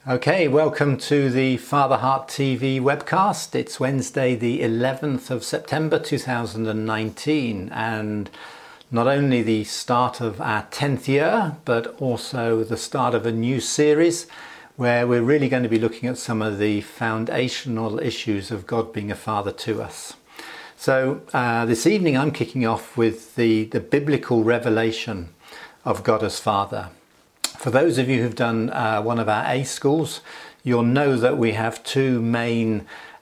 Okay, welcome to the Father Heart TV webcast. It's Wednesday the 11th of September 2019 and not only the start of our 10th year but also the start of a new series where we're really going to be looking at some of the foundational issues of God being a father to us. So this evening I'm kicking off with the biblical revelation of God as Father. For those of you who've done one of our A schools, you'll know that we have two main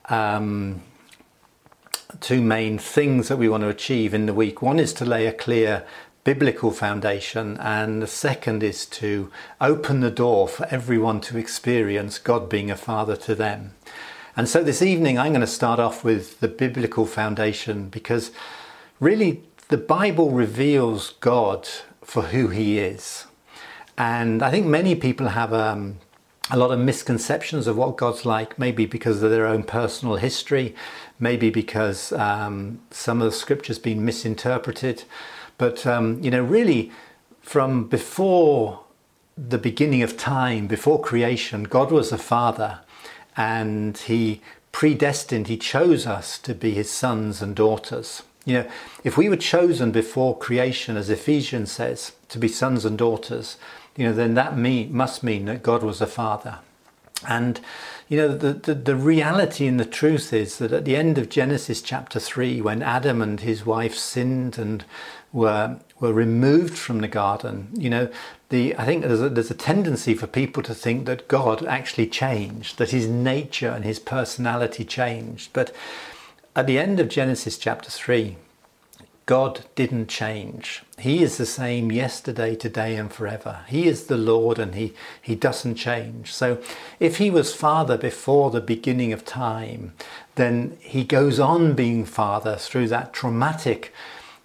things that we want to achieve in the week. One is to lay a clear biblical foundation, and the second is to open the door for everyone to experience God being a father to them. And so this evening I'm going to start off with the biblical foundation, because really the Bible reveals God for who he is. And I think many people have a lot of misconceptions of what God's like, maybe because of their own personal history, maybe because some of the scripture's been misinterpreted. But, really from before the beginning of time, before creation, God was a father, and he predestined, he chose us to be his sons and daughters. You know, if we were chosen before creation, as Ephesians says, to be sons and daughters, then that must mean that God was a father. And, the reality and the truth is that at the end of Genesis chapter 3, when Adam and his wife sinned and were removed from the garden, I think there's a tendency for people to think that God actually changed, that his nature and his personality changed. But at the end of Genesis chapter 3, God didn't change. He is the same yesterday, today and forever. He is the Lord, and he doesn't change. So if he was Father before the beginning of time, then he goes on being Father through that traumatic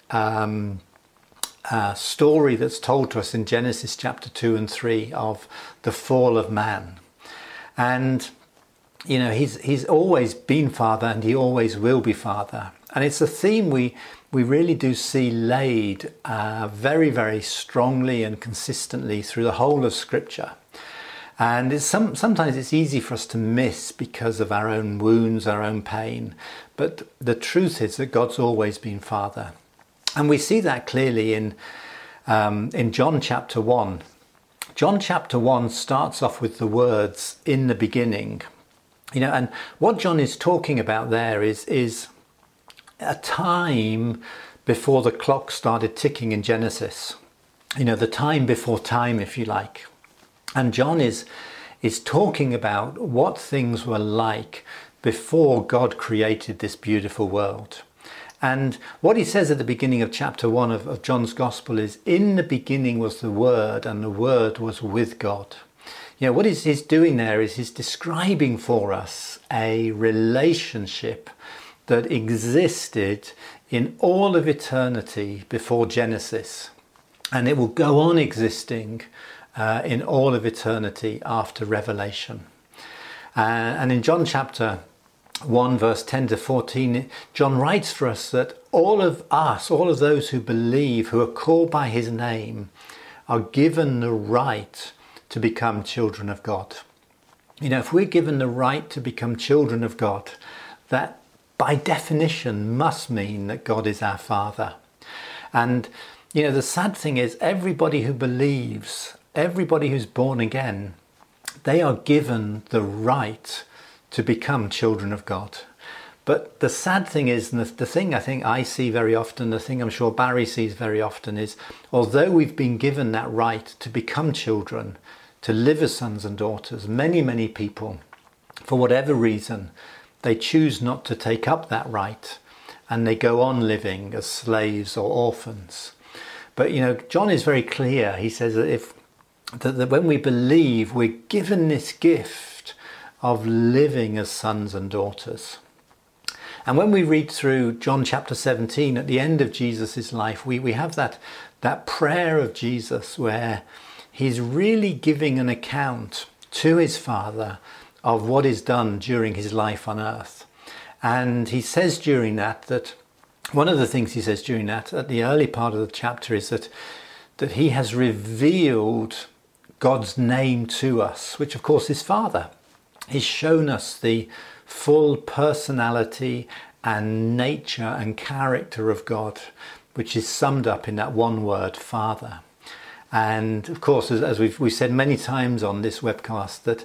story that's told to us in Genesis chapter 2 and 3 of the fall of man. And he's always been Father, and he always will be Father. And it's a theme we really do see laid very, very strongly and consistently through the whole of Scripture. And sometimes it's easy for us to miss because of our own wounds, our own pain. But the truth is that God's always been Father. And we see that clearly in John chapter 1. John chapter 1 starts off with the words, "in the beginning." And what John is talking about there is a time before the clock started ticking in Genesis. The time before time, if you like. And John is talking about what things were like before God created this beautiful world. And what he says at the beginning of chapter 1 of John's Gospel is, "In the beginning was the Word, and the Word was with God." What he's doing there is he's describing for us a relationship that existed in all of eternity before Genesis. And it will go on existing in all of eternity after Revelation. And in John chapter 1 verse 10 to 14, John writes for us that all of us, all of those who believe, who are called by his name, are given the right to become children of God. If we're given the right to become children of God, that by definition must mean that God is our Father. And the sad thing is, everybody who believes, everybody who's born again, they are given the right to become children of God. But the sad thing is, and the thing I think I see very often, the thing I'm sure Barry sees very often is, although we've been given that right to become children, to live as sons and daughters, many people, for whatever reason, they choose not to take up that right, and they go on living as slaves or orphans. But John is very clear. He says that when we believe, we're given this gift of living as sons and daughters. And when we read through John chapter 17, at the end of Jesus' life, we have that prayer of Jesus where he's really giving an account to his Father of what is done during his life on earth. And he says during that one of the things he says during that, at the early part of the chapter, is that he has revealed God's name to us, which of course is Father. He's shown us the full personality and nature and character of God, which is summed up in that one word, Father. And of course, as we've said many times on this webcast, that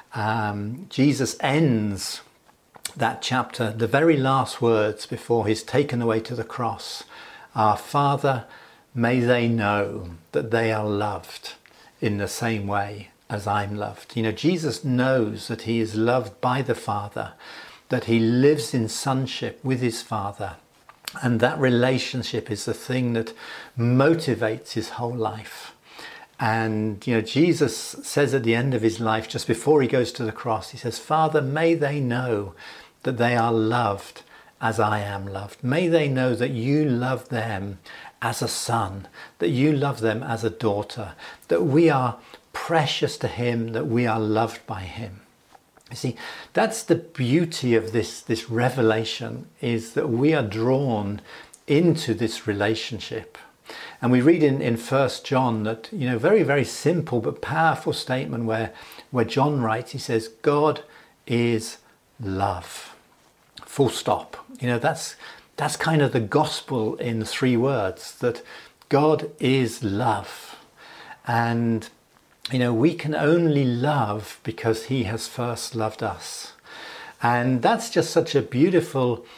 Jesus ends that chapter, the very last words before he's taken away to the cross, "Our Father, may they know that they are loved in the same way as I'm loved." You know, Jesus knows that he is loved by the Father, that he lives in sonship with his Father, and that relationship is the thing that motivates his whole life. And, you know, Jesus says at the end of his life, just before he goes to the cross, he says, "Father, may they know that they are loved as I am loved. May they know that you love them as a son, that you love them as a daughter, that we are precious to him, that we are loved by him." You see, that's the beauty of this revelation, is that we are drawn into this relationship. And we read in 1 John that, you know, very, very simple but powerful statement where John writes, he says, "God is love." Full stop. You know, that's kind of the gospel in 3 words, that God is love. And, you know, we can only love because he has first loved us. And that's just such a beautiful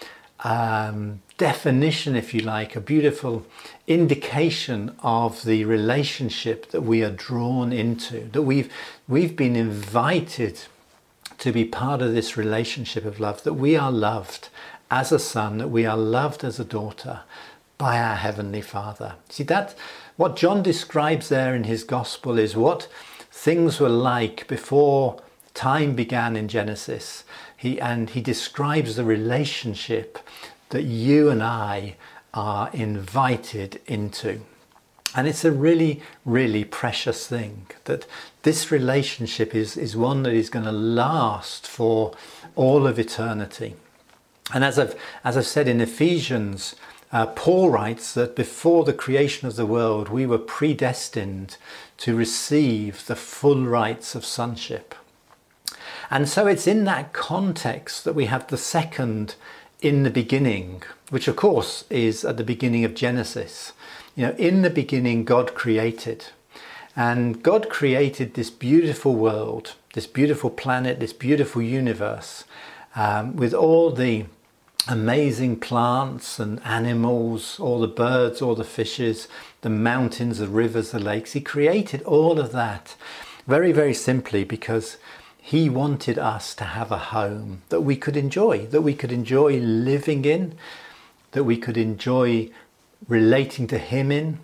definition, if you like, a beautiful indication of the relationship that we are drawn into, that we've been invited to be part of this relationship of love, that we are loved as a son, that we are loved as a daughter by our Heavenly Father. See, that what John describes there in his gospel is what things were like before time began in Genesis. He describes the relationship that you and I are invited into. And it's a really, really precious thing, that this relationship is one that is going to last for all of eternity. And as I've said in Ephesians, Paul writes that before the creation of the world, we were predestined to receive the full rights of sonship. And so it's in that context that we have the second "in the beginning," which of course is at the beginning of Genesis. You know, in the beginning, God created. And God created this beautiful world, this beautiful planet, this beautiful universe, with all the amazing plants and animals, all the birds, all the fishes, the mountains, the rivers, the lakes. He created all of that very, very simply because he wanted us to have a home that we could enjoy living in, that we could enjoy relating to him in,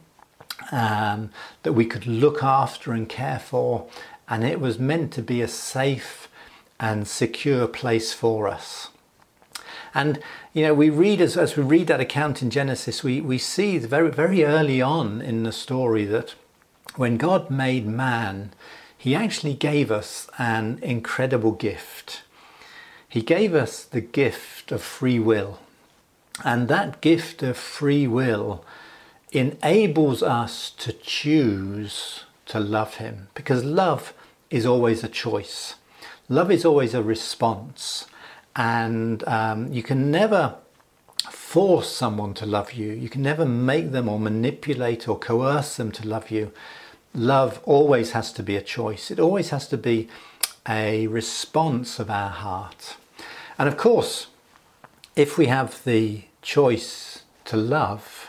that we could look after and care for. And it was meant to be a safe and secure place for us. And, you know, we read, as we read that account in Genesis, we see very, very early on in the story that when God made man, he actually gave us an incredible gift. He gave us the gift of free will. And that gift of free will enables us to choose to love him, because love is always a choice. Love is always a response. And you can never force someone to love you. You can never make them or manipulate or coerce them to love you. Love always has to be a choice. It always has to be a response of our heart. And of course, if we have the choice to love,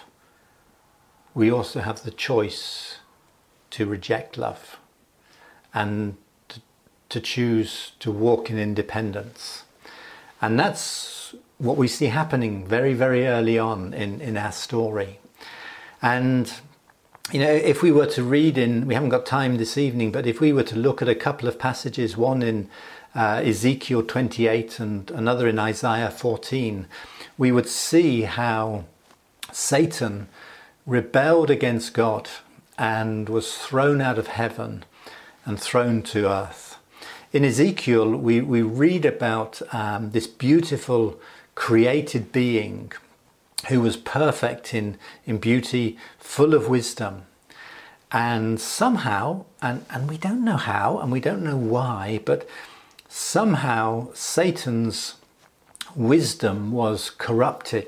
we also have the choice to reject love and to choose to walk in independence. And that's what we see happening very, very early on in our story. And, you know, if we were to read we haven't got time this evening, but if we were to look at a couple of passages, one in Ezekiel 28 and another in Isaiah 14, we would see how Satan rebelled against God and was thrown out of heaven and thrown to earth. In Ezekiel, we read about this beautiful created being who was perfect in beauty, full of wisdom. And somehow And we don't know how, and we don't know why, but somehow Satan's wisdom was corrupted,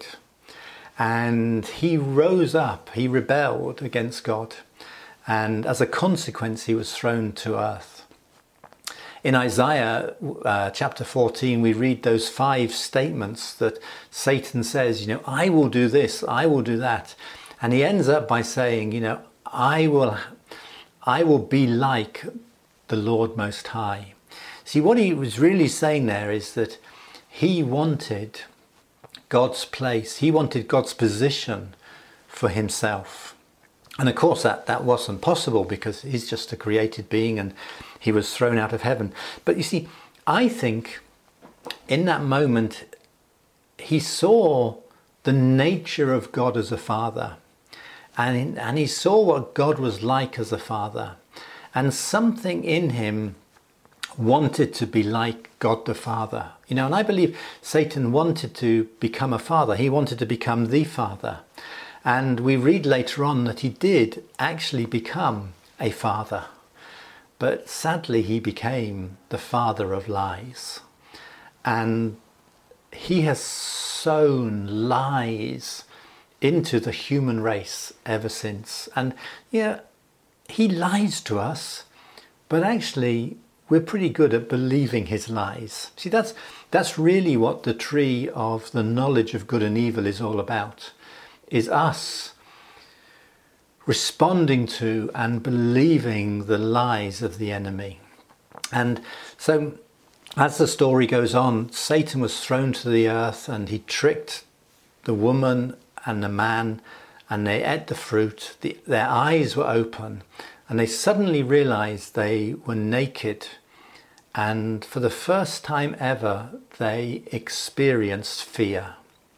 and he rose up, he rebelled against God, and as a consequence he was thrown to earth. In Isaiah chapter 14 we read those 5 statements that Satan says, I will do this, I will do that, and he ends up by saying, I will be like the Lord Most High. See, what he was really saying there is that he wanted God's place, he wanted God's position for himself. And of course that wasn't possible because he's just a created being and he was thrown out of heaven. But you see, I think in that moment he saw the nature of God as a father, and he saw what God was like as a father, and something in him wanted to be like God the Father. And I believe Satan wanted to become a father. He wanted to become the Father. And we read later on that he did actually become a father. But sadly, he became the father of lies. And he has sown lies into the human race ever since. And he lies to us, but actually we're pretty good at believing his lies. See, that's really what the tree of the knowledge of good and evil is all about, is us responding to and believing the lies of the enemy. And so as the story goes on, Satan was thrown to the earth and he tricked the woman and the man, and they ate the fruit. Their eyes were open and they suddenly realized they were naked, and for the first time ever they experienced fear,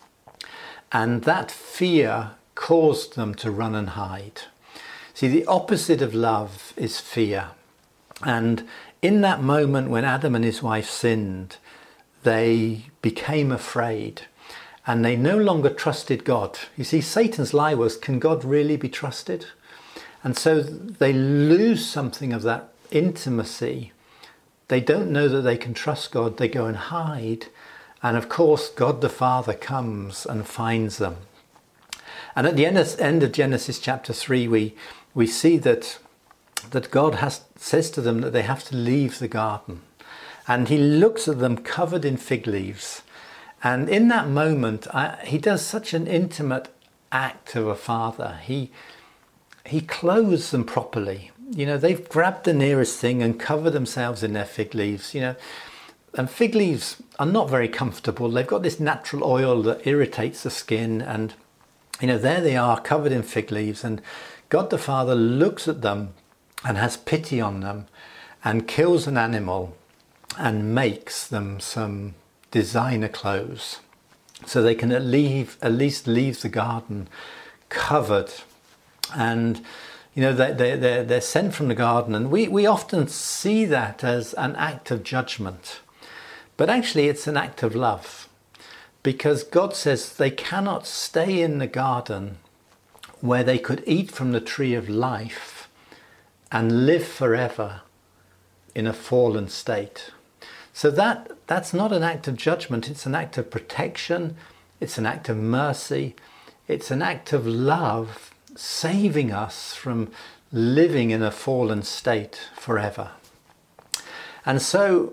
and that fear caused them to run and hide. See, the opposite of love is fear, and in that moment when Adam and his wife sinned, they became afraid and they no longer trusted God. You see, Satan's lie was, can God really be trusted? And so they lose something of that intimacy. They don't know that they can trust God. They go and hide. And of course, God the Father comes and finds them. And at the end of Genesis chapter 3, we see that God says to them that they have to leave the garden. And he looks at them covered in fig leaves. And in that moment, he does such an intimate act of a father. He clothes them properly. They've grabbed the nearest thing and covered themselves in their fig leaves. And fig leaves are not very comfortable. They've got this natural oil that irritates the skin. And, there they are covered in fig leaves. And God the Father looks at them and has pity on them and kills an animal and makes them some designer clothes so they can at least leave the garden covered. And they're sent from the garden, and we often see that as an act of judgment, but actually it's an act of love, because God says they cannot stay in the garden where they could eat from the tree of life and live forever in a fallen state. So that's not an act of judgment, it's an act of protection, it's an act of mercy, it's an act of love, saving us from living in a fallen state forever. And so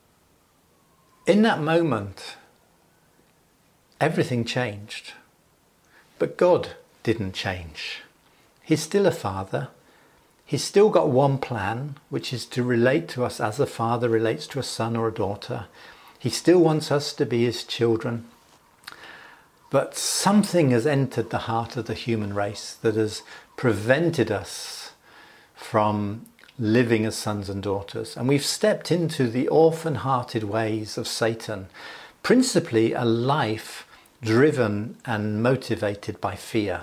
in that moment, everything changed. But God didn't change. He's still a father. He's still got one plan, which is to relate to us as a father relates to a son or a daughter. He still wants us to be his children. But something has entered the heart of the human race that has prevented us from living as sons and daughters. And we've stepped into the orphan-hearted ways of Satan, principally a life driven and motivated by fear.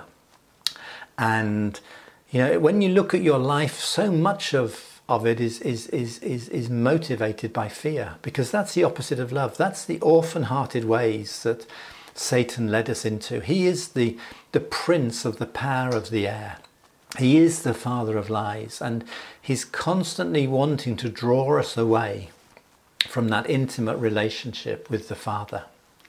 And when you look at your life, so much of it is motivated by fear, because that's the opposite of love. That's the orphan-hearted ways that Satan led us into. He is the prince of the power of the air. He is the father of lies, and he's constantly wanting to draw us away from that intimate relationship with the Father.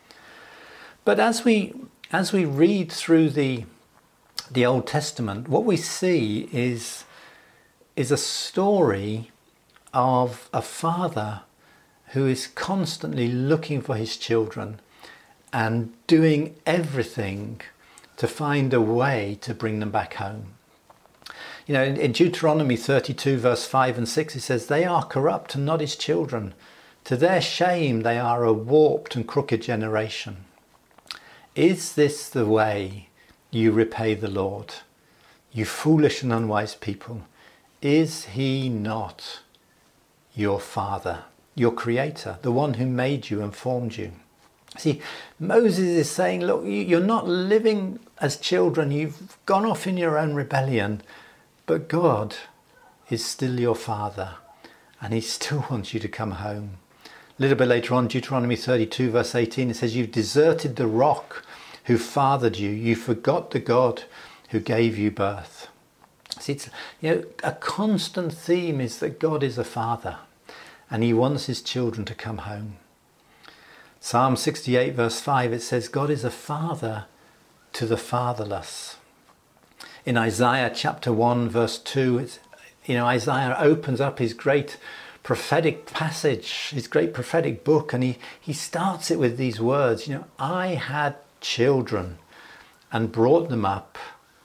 But as we read through the Old Testament, what we see is a story of a father who is constantly looking for his children and doing everything to find a way to bring them back home. You know, in Deuteronomy 32 verse 5 and 6 it says, "They are corrupt and not his children. To their shame they are a warped and crooked generation. Is this the way you repay the Lord, you foolish and unwise people? Is he not your Father, your Creator, the one who made you and formed you?" See, Moses is saying, look, you're not living as children. You've gone off in your own rebellion, but God is still your Father, and he still wants you to come home. A little bit later on, Deuteronomy 32 verse 18, it says, "You've deserted the rock who fathered you. You forgot the God who gave you birth." See, it's, a constant theme is that God is a father, and he wants his children to come home. Psalm 68 verse 5, it says, "God is a father to the fatherless." In Isaiah chapter 1 verse 2, Isaiah opens up his great prophetic passage, his great prophetic book, and he starts it with these words, "I had children and brought them up,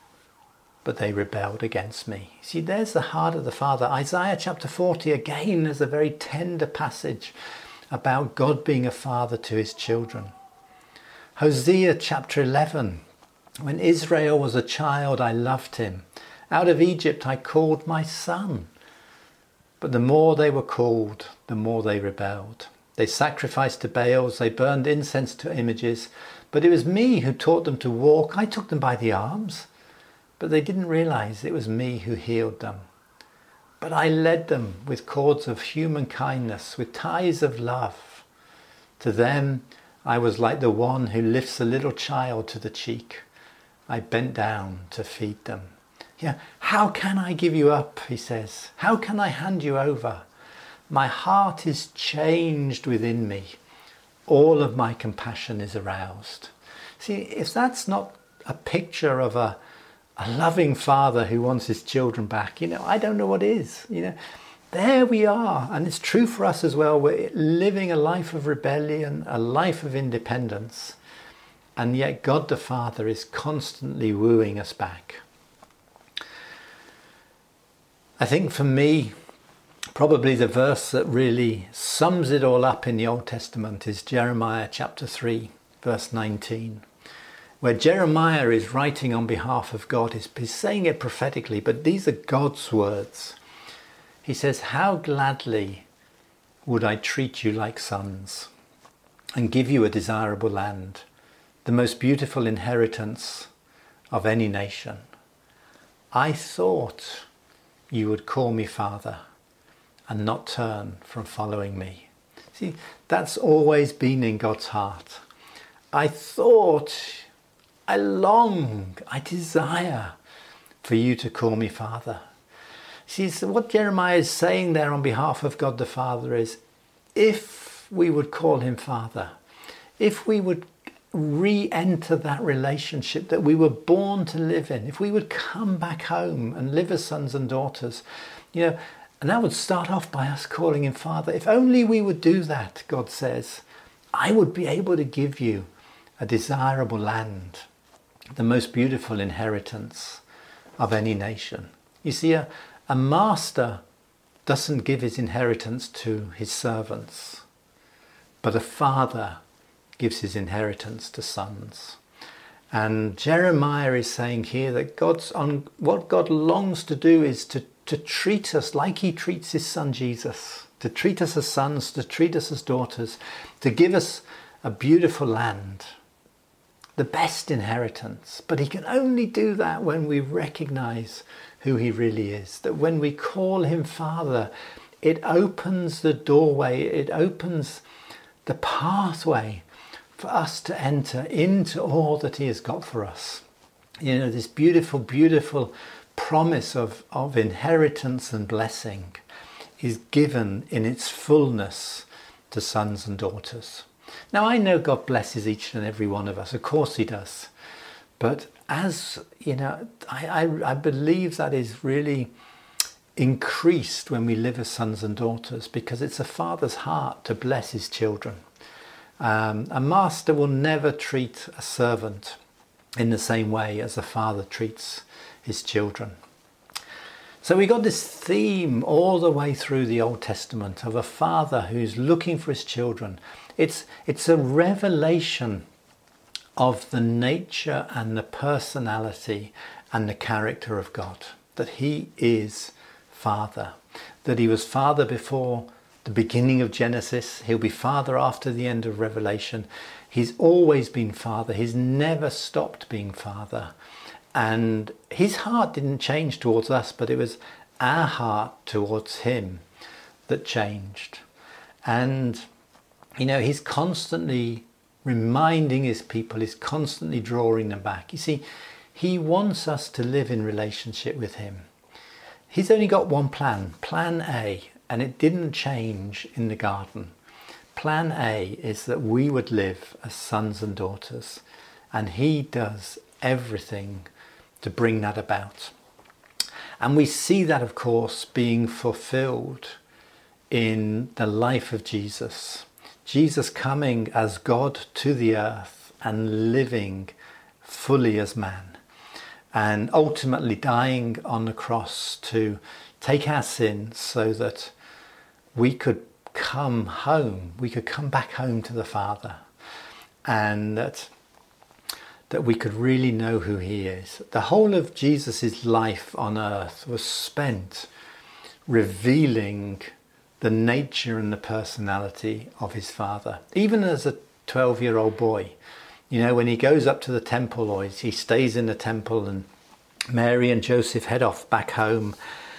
but they rebelled against me." See, there's the heart of the Father. Isaiah chapter 40 again is a very tender passage about God being a father to his children. Hosea chapter 11, "When Israel was a child, I loved him. Out of Egypt I called my son. But the more they were called, the more they rebelled. They sacrificed to Baals, they burned incense to images. But it was me who taught them to walk. I took them by the arms. But they didn't realize it was me who healed them. But I led them with cords of human kindness, with ties of love. To them I was like the one who lifts a little child to the cheek. I bent down to feed them." How can I give you up, he says. How can I hand you over? My heart is changed within me. All of my compassion is aroused. See, if that's not a picture of a loving father who wants his children back, I don't know what is. There we are. And it's true for us as well. We're living a life of rebellion, a life of independence. And yet God the Father is constantly wooing us back. I think for me, probably the verse that really sums it all up in the Old Testament is Jeremiah chapter 3, verse 19, where Jeremiah is writing on behalf of God. He's saying it prophetically, but these are God's words. He says, "How gladly would I treat you like sons and give you a desirable land, the most beautiful inheritance of any nation. I thought you would call me Father and not turn from following me." See, that's always been in God's heart. I long, I desire for you to call me Father. See, so what Jeremiah is saying there on behalf of God the Father is, if we would call him Father, if we would re-enter that relationship that we were born to live in, if we would come back home and live as sons and daughters, and that would start off by us calling him Father. If only we would do that, God says, I would be able to give you a desirable land, the most beautiful inheritance of any nation. You see, a master doesn't give his inheritance to his servants, but a father gives his inheritance to sons. And Jeremiah is saying here that what God longs to do is to treat us like he treats his son Jesus, to treat us as sons, to treat us as daughters, to give us a beautiful land, the best inheritance. But he can only do that when we recognize who he really is, that when we call him Father, it opens the doorway, it opens the pathway for us to enter into all that he has got for us. This beautiful, beautiful promise of inheritance and blessing is given in its fullness to sons and daughters. Now, I know God blesses each and every one of us. Of course he does. But as, you know, I believe that is really increased when we live as sons and daughters, because it's a father's heart to bless his children. A master will never treat a servant in the same way as a father treats his children. So we got this theme all the way through the Old Testament of a father who's looking for his children. It's a revelation of the nature and the personality and the character of God, that he is Father, that he was Father before the beginning of Genesis, he'll be Father after the end of Revelation. He's always been Father, he's never stopped being Father. And his heart didn't change towards us, but it was our heart towards him that changed. And, you know, he's constantly reminding his people, he's constantly drawing them back. You see, he wants us to live in relationship with him. He's only got one plan, Plan A, and it didn't change in the garden. Plan A is that we would live as sons and daughters, and he does everything to bring that about. And we see that, of course, being fulfilled in the life of Jesus. Jesus coming as God to the earth and living fully as man, and ultimately dying on the cross to take our sins so that we could come home, we could come back home to the Father, and that we could really know who he is. The whole of Jesus' life on earth was spent revealing the nature and the personality of his Father. Even as a 12-year-old boy, you know, when he goes up to the temple, or he stays in the temple, and Mary and Joseph head off back home,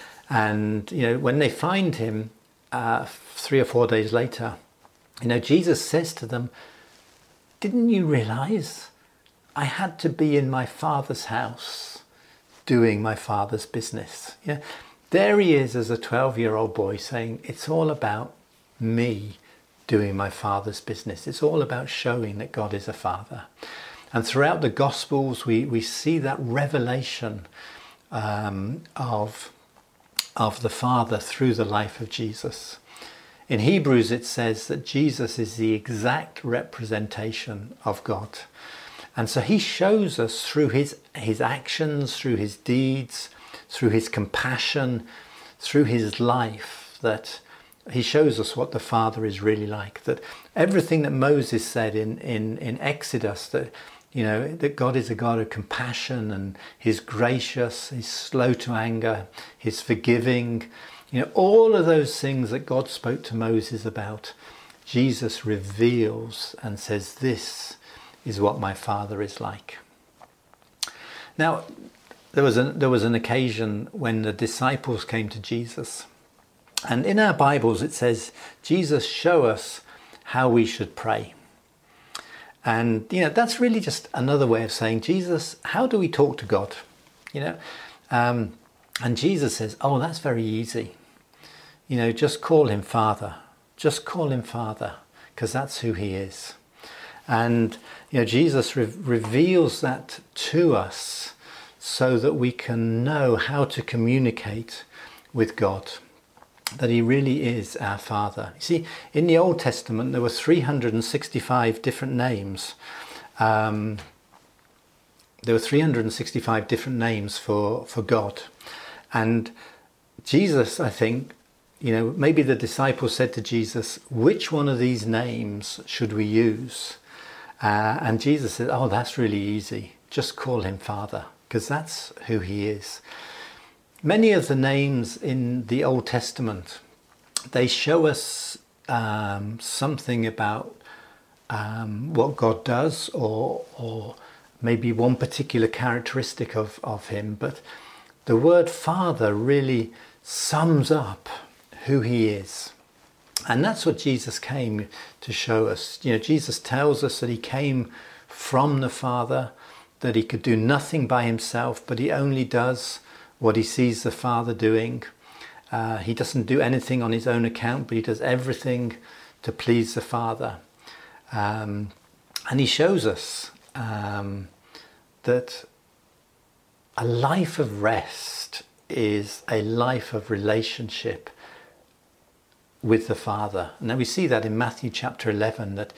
and, you know, when they find him 3 or 4 days later, you know, Jesus says to them, "Didn't you realize I had to be in my Father's house doing my Father's business?" Yeah, there he is as a 12-year-old boy saying, it's all about me doing my Father's business. It's all about showing that God is a Father. And throughout the Gospels, we see that revelation of the Father through the life of Jesus. In Hebrews, it says that Jesus is the exact representation of God. And so he shows us through his actions, through his deeds, through his compassion, through his life, that he shows us what the Father is really like. That everything that Moses said in Exodus, that, you know, that God is a God of compassion, and he's gracious, he's slow to anger, he's forgiving, you know, all of those things that God spoke to Moses about, Jesus reveals and says, this is what my Father is like. Now, there was an occasion when the disciples came to Jesus, and in our Bibles it says, Jesus, show us how we should pray. And, you know, that's really just another way of saying, Jesus, how do we talk to God? You know, and Jesus says, oh, that's very easy. You know, just call him Father. Just call him Father, because that's who he is. And, you know, Jesus reveals that to us so that we can know how to communicate with God, that he really is our Father. You see, in the Old Testament, there were 365 different names. There were 365 different names for God. And Jesus, I think, you know, maybe the disciples said to Jesus, which one of these names should we use? And Jesus said, oh, that's really easy. Just call him Father, because that's who he is. Many of the names in the Old Testament, they show us something about what God does, or maybe one particular characteristic of him. But the word Father really sums up who he is. And that's what Jesus came to show us. You know, Jesus tells us that he came from the Father, that he could do nothing by himself, but he only does what he sees the Father doing. He doesn't do anything on his own account, but he does everything to please the Father. And he shows us that a life of rest is a life of relationship with the Father. Now we see that in Matthew chapter 11, that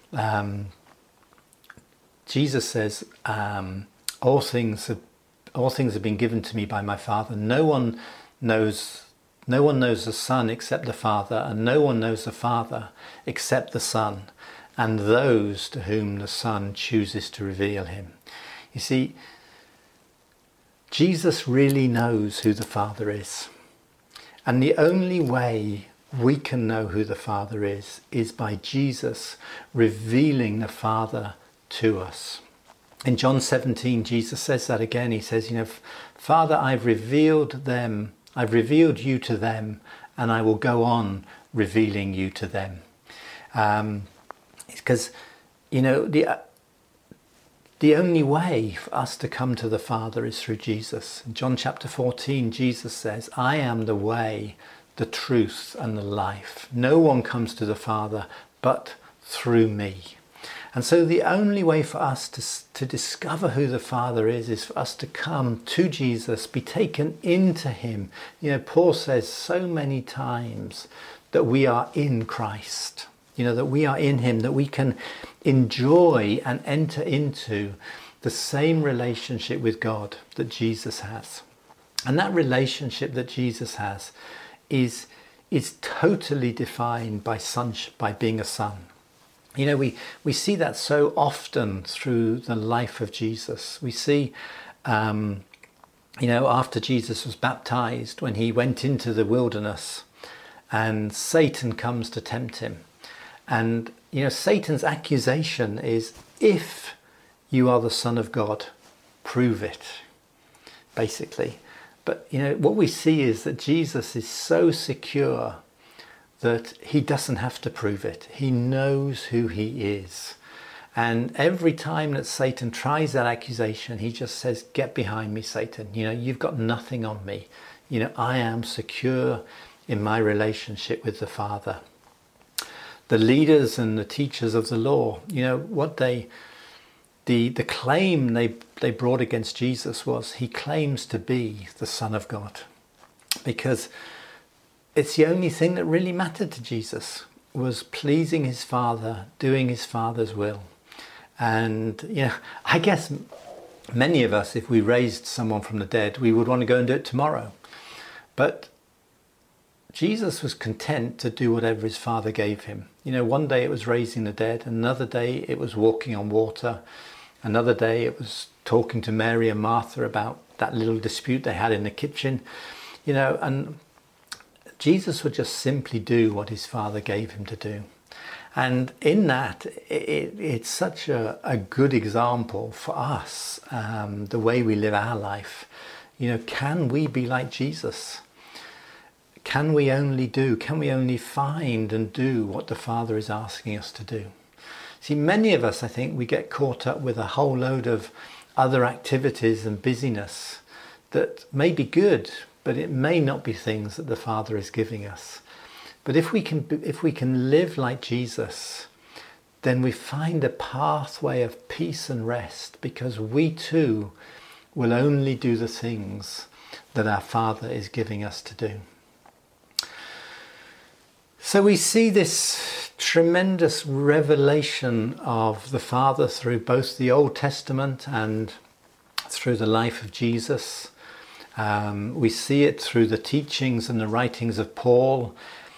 Jesus says, all things have been given to me by my Father. No one knows the Son except the Father, and no one knows the Father except the Son, and those to whom the Son chooses to reveal him. You see, Jesus really knows who the Father is. And the only way we can know who the Father is by Jesus revealing the Father to us. In John 17, Jesus says that again. He says, Father, I've revealed you to them, and I will go on revealing you to them. Because, the only way for us to come to the Father is through Jesus. In John chapter 14, Jesus says, I am the way, the truth, and the life. No one comes to the Father but through me. And so the only way for us to discover who the Father is for us to come to Jesus, be taken into him. Paul says so many times that we are in Christ, that we are in him, that we can enjoy and enter into the same relationship with God that Jesus has. And that relationship that Jesus has is totally defined by being a son. We see that so often through the life of Jesus. We see, after Jesus was baptized, when he went into the wilderness and Satan comes to tempt him. And, Satan's accusation is, if you are the Son of God, prove it, basically. But, what we see is that Jesus is so secure that he doesn't have to prove it. He knows who he is. And every time that Satan tries that accusation, he just says, get behind me, Satan. You've got nothing on me. I am secure in my relationship with the Father. The leaders and the teachers of the law, what the claim they brought against Jesus was, he claims to be the Son of God. Because it's the only thing that really mattered to Jesus, was pleasing his Father, doing his Father's will. And, I guess many of us, if we raised someone from the dead, we would want to go and do it tomorrow. But Jesus was content to do whatever his Father gave him. One day it was raising the dead, another day it was walking on water, another day it was talking to Mary and Martha about that little dispute they had in the kitchen, and Jesus would just simply do what his Father gave him to do. And in that, it's such a good example for us, the way we live our life. Can we be like Jesus? Can we only find and do what the Father is asking us to do? See, many of us, I think, we get caught up with a whole load of other activities and busyness that may be good, but it may not be things that the Father is giving us. But if we can live like Jesus, then we find a pathway of peace and rest, because we too will only do the things that our Father is giving us to do. So we see this tremendous revelation of the Father through both the Old Testament and through the life of Jesus. We see it through the teachings and the writings of Paul.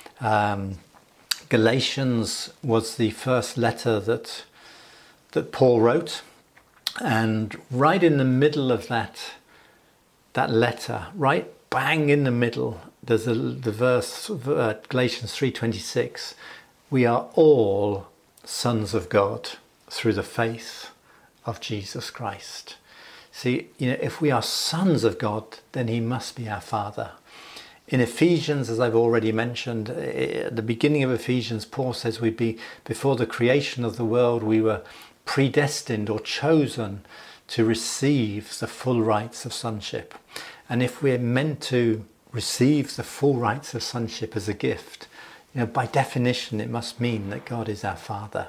Galatians was the first letter that Paul wrote, and right in the middle of that letter, right bang in the middle, there's the verse, Galatians 3:26. We are all sons of God through the faith of Jesus Christ. See, if we are sons of God, then he must be our Father. In Ephesians, as I've already mentioned, at the beginning of Ephesians, Paul says before the creation of the world, we were predestined or chosen to receive the full rights of sonship. And if we're meant to receive the full rights of sonship as a gift, by definition, it must mean that God is our Father.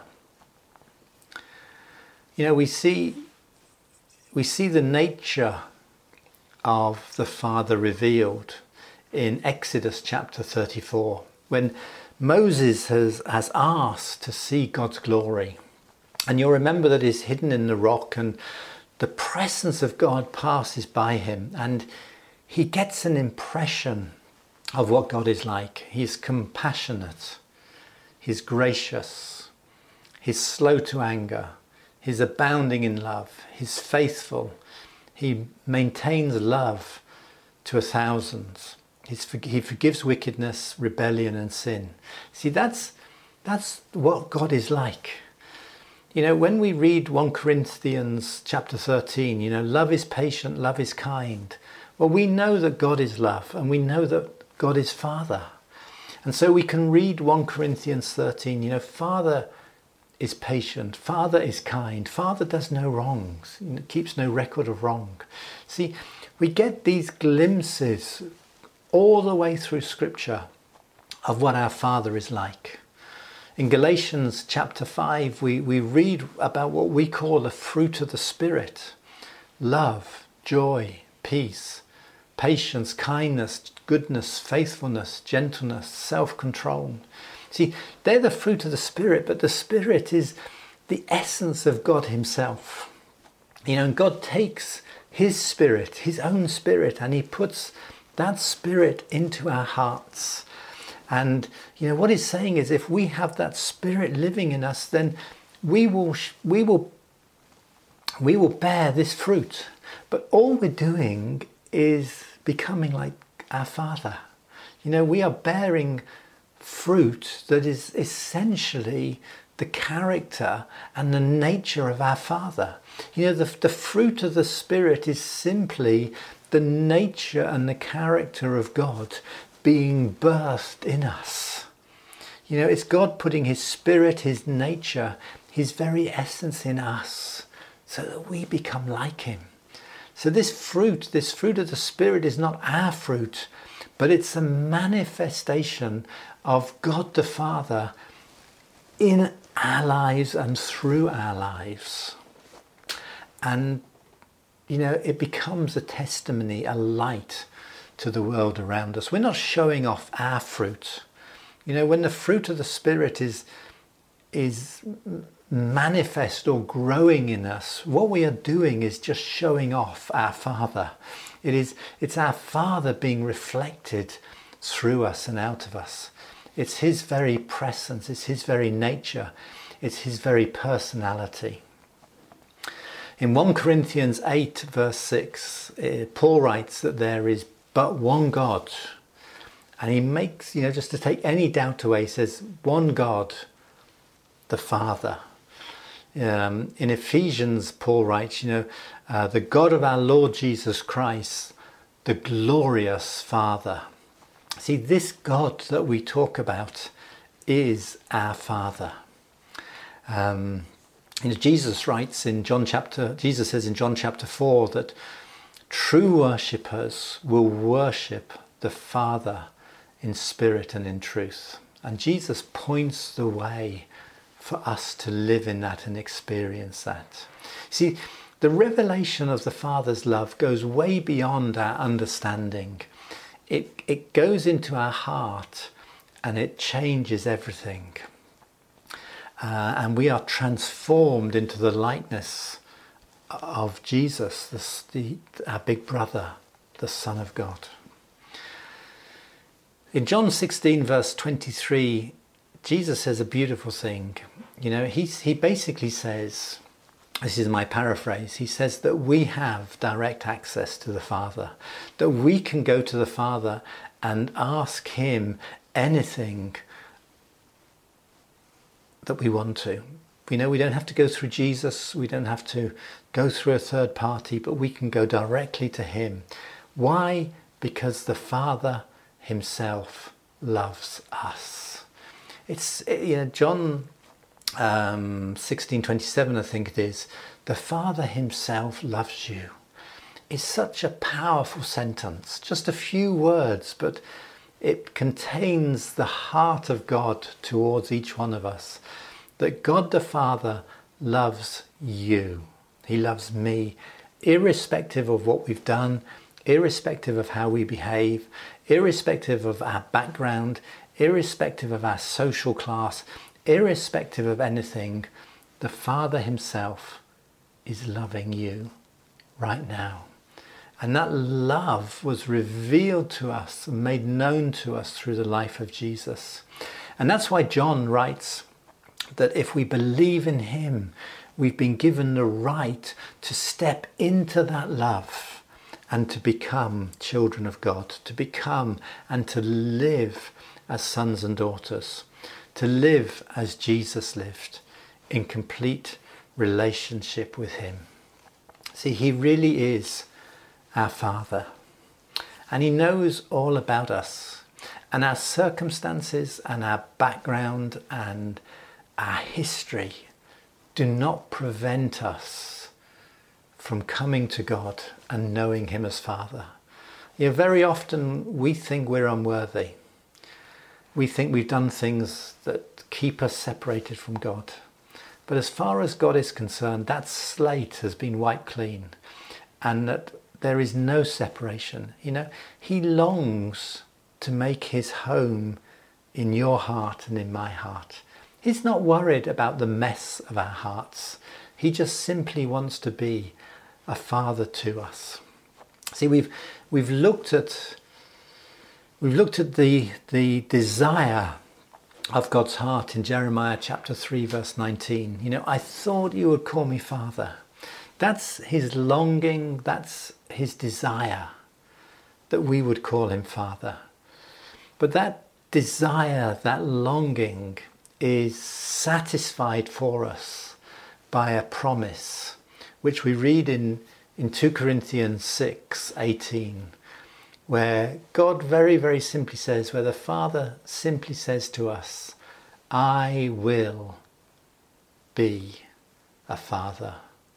We see the nature of the Father revealed in Exodus chapter 34, when Moses has asked to see God's glory. And you'll remember that he's hidden in the rock, and the presence of God passes by him, and he gets an impression of what God is like. He's compassionate, he's gracious, he's slow to anger, he's abounding in love, he's faithful, he maintains love to 1,000. He forgives wickedness, rebellion and sin. See, that's what God is like. When we read 1 Corinthians chapter 13, love is patient, love is kind. Well, we know that God is love, and we know that God is Father. And so we can read 1 Corinthians 13, Father is patient, Father is kind, Father does no wrongs, keeps no record of wrong. See, we get these glimpses all the way through Scripture of what our Father is like. In Galatians chapter 5, we read about what we call the fruit of the Spirit: love, joy, peace, patience, kindness, goodness, faithfulness, gentleness, self-control. See, they're the fruit of the Spirit, but the Spirit is the essence of God himself. And God takes his Spirit, his own Spirit, and he puts that Spirit into our hearts. And what he's saying is, if we have that Spirit living in us, then we will bear this fruit. But all we're doing is becoming like our Father. We are bearing fruit that is essentially the character and the nature of our Father. The fruit of the Spirit is simply the nature and the character of God being birthed in us. It's God putting his Spirit, his nature, his very essence in us, so that we become like him. So this fruit of the Spirit is not our fruit, but it's a manifestation of God the Father in our lives and through our lives. And, it becomes a testimony, a light to the world around us. We're not showing off our fruit. When the fruit of the Spirit is manifest or growing in us, what we are doing is just showing off our Father. It's our Father being reflected through us and out of us. It's his very presence, it's his very nature, it's his very personality. In 1 Corinthians 8 verse 6, Paul writes that there is but one God. And he makes, just to take any doubt away, he says, one God, the Father. In Ephesians, Paul writes, the God of our Lord Jesus Christ, the glorious Father. See, this God that we talk about is our Father. Jesus says in John chapter 4 that true worshippers will worship the Father in spirit and in truth. And Jesus points the way for us to live in that and experience that. See, the revelation of the Father's love goes way beyond our understanding. It goes into our heart and it changes everything. And we are transformed into the likeness of Jesus, our big brother, the Son of God. In John 16 verse 23, Jesus says a beautiful thing. He basically says, this is my paraphrase, he says that we have direct access to the Father, that we can go to the Father and ask him anything that we want to. We don't have to go through Jesus, we don't have to go through a third party, but we can go directly to him. Why? Because the Father himself loves us. It's John 16:27, I think it is. The Father himself loves you. is such a powerful sentence. Just a few words, but it contains the heart of God towards each one of us. That God the Father loves you. He loves me, irrespective of what we've done, irrespective of how we behave, irrespective of our background, irrespective of our social class, irrespective of anything. The Father himself is loving you right now. And that love was revealed to us and made known to us through the life of Jesus. And that's why John writes that if we believe in him, we've been given the right to step into that love and to become children of God, to become and to live as sons and daughters, to live as Jesus lived, in complete relationship with him. See, he really is our Father, and he knows all about us and our circumstances and our background and our history do not prevent us from coming to God and knowing him as Father. You know, very often we think we're unworthy. We think we've done things that keep us separated from God. But as far as God is concerned, that slate has been wiped clean, and that there is no separation. You know, he longs to make his home in your heart and in my heart. He's not worried about the mess of our hearts. He just simply wants to be a father to us. See, we've looked at the desire of God's heart in Jeremiah chapter 3 verse 19. You know, I thought you would call me Father. That's his longing, that's his desire, that we would call him Father. But that desire, that longing is satisfied for us by a promise, which we read in 2 Corinthians 6:18, where God very, very simply says, where the Father simply says to us, I will be a father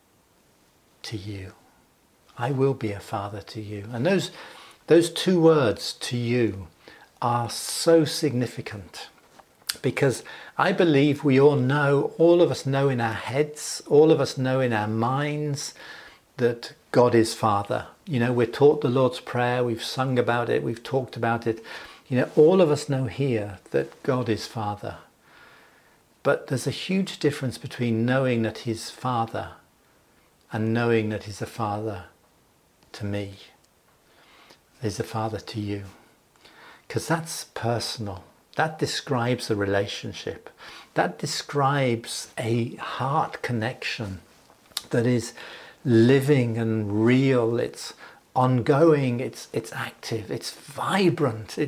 to you. I will be a father to you. And those two words, to you, are so significant, because I believe we all know, all of us know in our heads, all of us know in our minds that God is Father. You know, we're taught the Lord's Prayer, we've sung about it, we've talked about it. You know, all of us know here that God is Father. But there's a huge difference between knowing that he's Father and knowing that he's a Father to me. He's a Father to you. Because that's personal. That describes a relationship. That describes a heart connection that is living and real. It's ongoing. It's active. It's vibrant.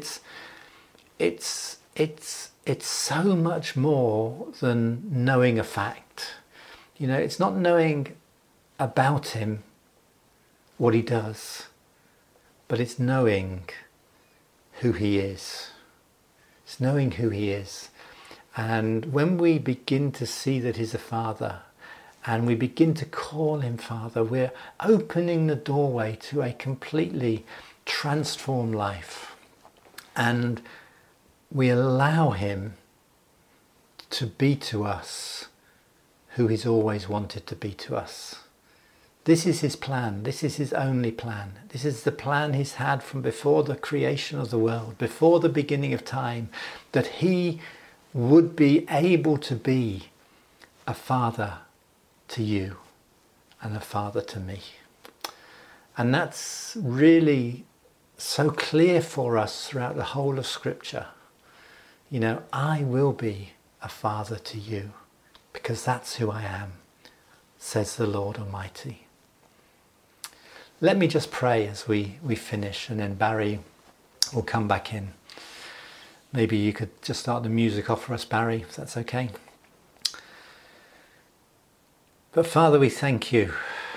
It's so much more than knowing a fact. You know, it's not knowing about him, what he does, but it's knowing who he is. It's knowing who he is. And when we begin to see that he's a Father, and we begin to call him Father, we're opening the doorway to a completely transformed life. And we allow him to be to us who he's always wanted to be to us. This is his plan. This is his only plan. This is the plan he's had from before the creation of the world, before the beginning of time, that he would be able to be a father to you and a father to me. And that's really so clear for us throughout the whole of Scripture. You know, I will be a father to you because that's who I am, says the Lord Almighty. Let me just pray as we finish, and then Barry will come back in. Maybe you could just start the music off for us, Barry, if that's okay. But Father, we thank you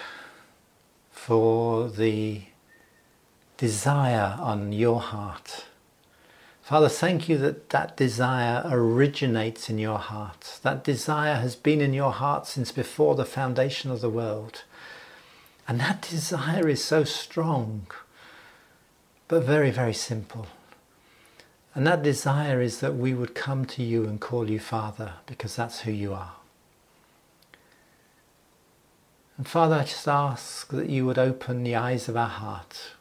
for the desire on your heart. Father, thank you that that desire originates in your heart. That desire has been in your heart since before the foundation of the world. And that desire is so strong, but very, very simple. And that desire is that we would come to you and call you Father, because that's who you are. And Father, I just ask that you would open the eyes of our heart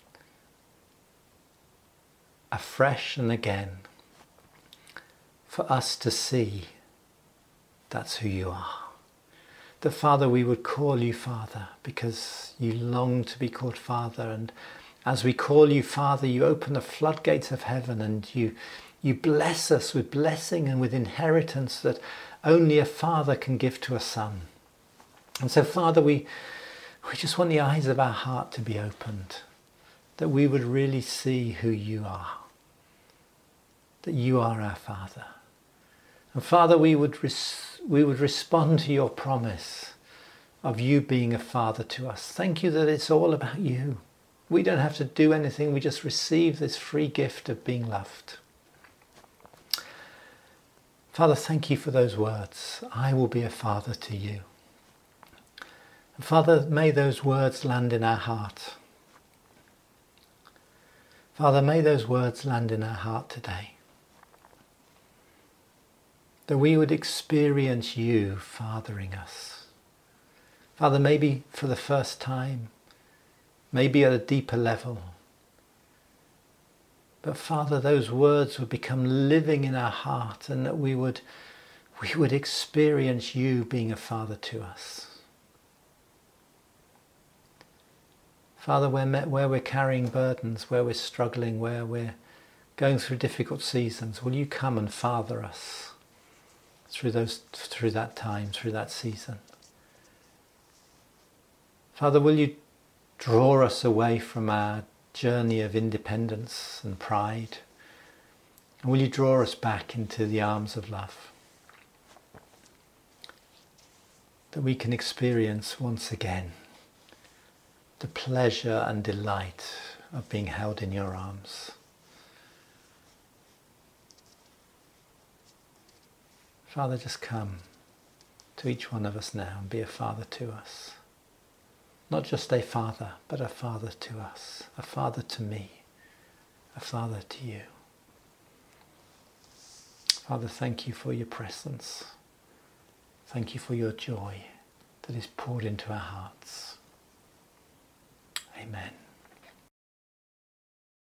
afresh and again for us to see that's who you are. That, Father, we would call you Father because you long to be called Father. And as we call you Father, you open the floodgates of heaven and you bless us with blessing and with inheritance that only a father can give to a son. And so, Father, we just want the eyes of our heart to be opened, that we would really see who you are, that you are our Father. And Father, we would respond to your promise of you being a Father to us. Thank you that it's all about you. We don't have to do anything, we just receive this free gift of being loved. Father, thank you for those words. I will be a father to you. And Father, may those words land in our heart. Father, may those words land in our heart today. That we would experience you fathering us. Father, maybe for the first time, maybe at a deeper level. But Father, those words would become living in our heart, and that we would experience you being a father to us. Father, where we're carrying burdens, where we're struggling, where we're going through difficult seasons, will you come and father us through that time, through that season? Father, will you draw us away from our journey of independence and pride? And will you draw us back into the arms of love? That we can experience once again the pleasure and delight of being held in your arms. Father, just come to each one of us now and be a father to us. Not just a father, but a father to us, a father to me, a father to you. Father, thank you for your presence. Thank you for your joy that is poured into our hearts. Amen.